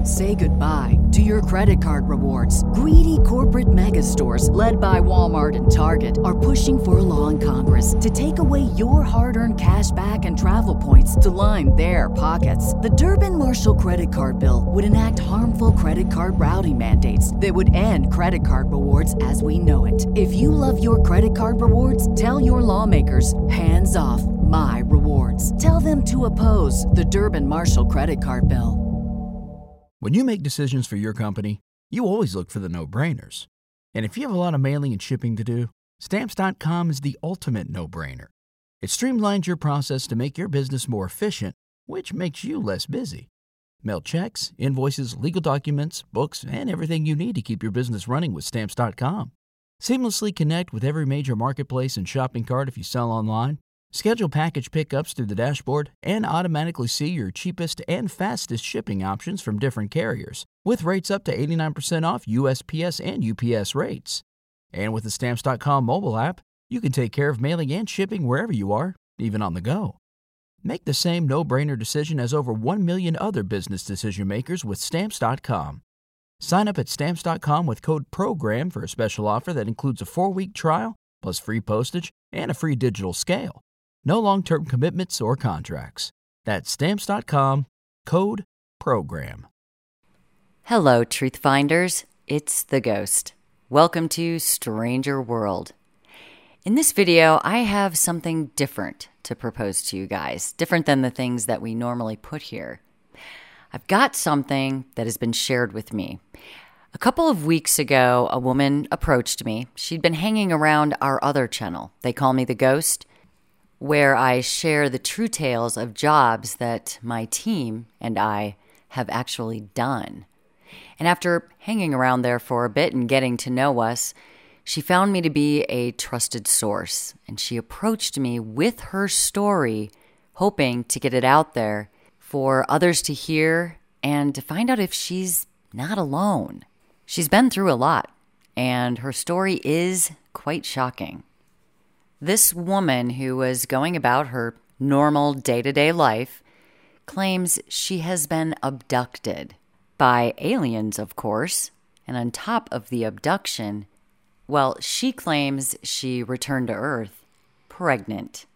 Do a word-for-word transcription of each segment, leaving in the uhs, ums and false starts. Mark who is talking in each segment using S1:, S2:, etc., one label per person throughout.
S1: Say goodbye to your credit card rewards. Greedy corporate mega stores, led by Walmart and Target, are pushing for a law in Congress to take away your hard-earned cash back and travel points to line their pockets. The Durbin-Marshall credit card bill would enact harmful credit card routing mandates that would end credit card rewards as we know it. If you love your credit card rewards, tell your lawmakers, hands off my rewards. Tell them to oppose the Durbin-Marshall credit card bill.
S2: When you make decisions for your company, you always look for the no-brainers. And if you have a lot of mailing and shipping to do, Stamps dot com is the ultimate no-brainer. It streamlines your process to make your business more efficient, which makes you less busy. Mail checks, invoices, legal documents, books, and everything you need to keep your business running with Stamps dot com. Seamlessly connect with every major marketplace and shopping cart if you sell online. Schedule package pickups through the dashboard and automatically see your cheapest and fastest shipping options from different carriers, with rates up to eighty-nine percent off U S P S and U P S rates. And with the Stamps dot com mobile app, you can take care of mailing and shipping wherever you are, even on the go. Make the same no-brainer decision as over one million other business decision makers with Stamps dot com. Sign up at Stamps dot com with code PROGRAM for a special offer that includes a four-week trial, plus free postage and a free digital scale. No long-term commitments or contracts. That's Stamps dot com, code PROGRAM.
S3: Hello, Truth Finders. It's the Ghost. Welcome to Stranger World. In this video, I have something different to propose to you guys, different than the things that we normally put here. I've got something that has been shared with me. A couple of weeks ago, a woman approached me. She'd been hanging around our other channel, They Call Me the Ghost, where I share the true tales of jobs that my team and I have actually done. And after hanging around there for a bit and getting to know us, she found me to be a trusted source, and she approached me with her story, hoping to get it out there for others to hear and to find out if she's not alone. She's been through a lot, and her story is quite shocking. This woman, who was going about her normal day-to-day life, claims she has been abducted by aliens, of course, and on top of the abduction, well, she claims she returned to Earth pregnant.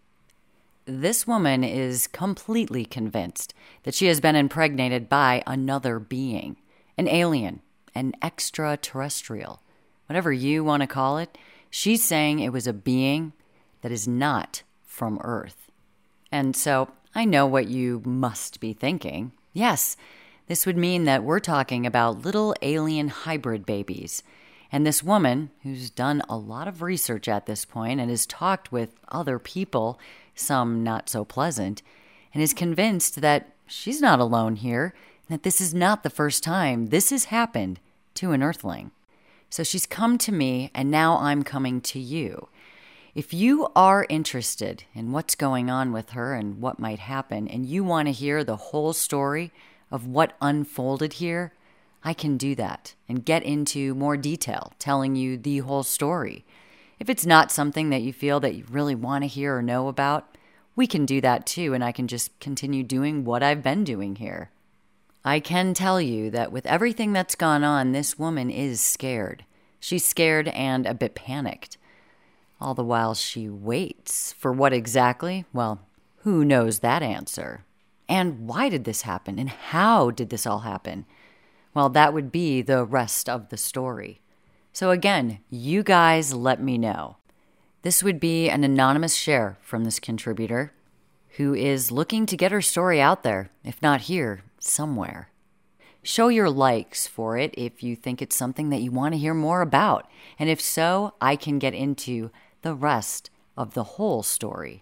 S3: This woman is completely convinced that she has been impregnated by another being, an alien, an extraterrestrial, whatever you want to call it. She's saying it was a being that is not from Earth. And so I know what you must be thinking. Yes, this would mean that we're talking about little alien hybrid babies. And this woman, who's done a lot of research at this point and has talked with other people, some not so pleasant, and is convinced that she's not alone here, and that this is not the first time this has happened to an Earthling. So she's come to me, and now I'm coming to you. If you are interested in what's going on with her and what might happen, and you want to hear the whole story of what unfolded here, I can do that and get into more detail, telling you the whole story. If it's not something that you feel that you really want to hear or know about, we can do that too, and I can just continue doing what I've been doing here. I can tell you that with everything that's gone on, this woman is scared. She's scared and a bit panicked. All the while she waits. For what exactly? Well, who knows that answer? And why did this happen? And how did this all happen? Well, that would be the rest of the story. So again, you guys let me know. This would be an anonymous share from this contributor who is looking to get her story out there, if not here, somewhere. Show your likes for it if you think it's something that you want to hear more about. And if so, I can get into the rest of the whole story.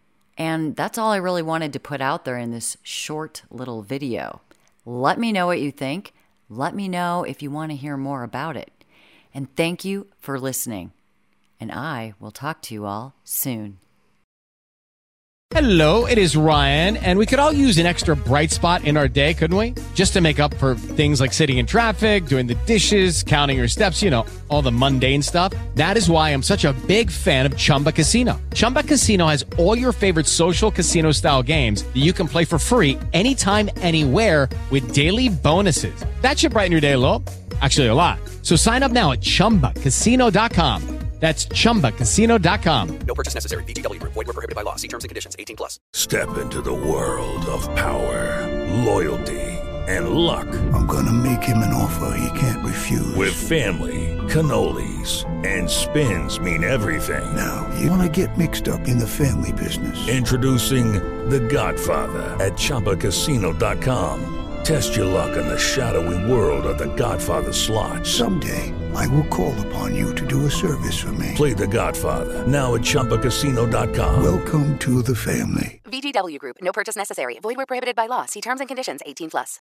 S3: And that's all I really wanted to put out there in this short little video. Let me know what you think. Let me know if you want to hear more about it. And thank you for listening. And I will talk to you all soon.
S4: Hello, it is Ryan, and we could all use an extra bright spot in our day, couldn't we? Just to make up for things like sitting in traffic, doing the dishes, counting your steps, you know, all the mundane stuff. That is why I'm such a big fan of Chumba Casino. Chumba Casino has all your favorite social casino-style games that you can play for free anytime, anywhere with daily bonuses. That should brighten your day a little. Actually, a lot. So sign up now at chumba casino dot com. That's chumba casino dot com.
S5: No purchase necessary. V G W Group. Void where prohibited by law. See terms and conditions. eighteen plus.
S6: Step into the world of power, loyalty, and luck.
S7: I'm gonna make him an offer he can't refuse.
S6: With family, cannolis, and spins mean everything.
S7: Now, you wanna get mixed up in the family business.
S6: Introducing The Godfather at chumba casino dot com. Test your luck in the shadowy world of The Godfather slot.
S7: Someday, I will call upon you to do a service for me.
S6: Play The Godfather, now at chumba casino dot com.
S7: Welcome to the family.
S8: V G W Group. No purchase necessary. Void where prohibited by law. See terms and conditions. eighteen plus.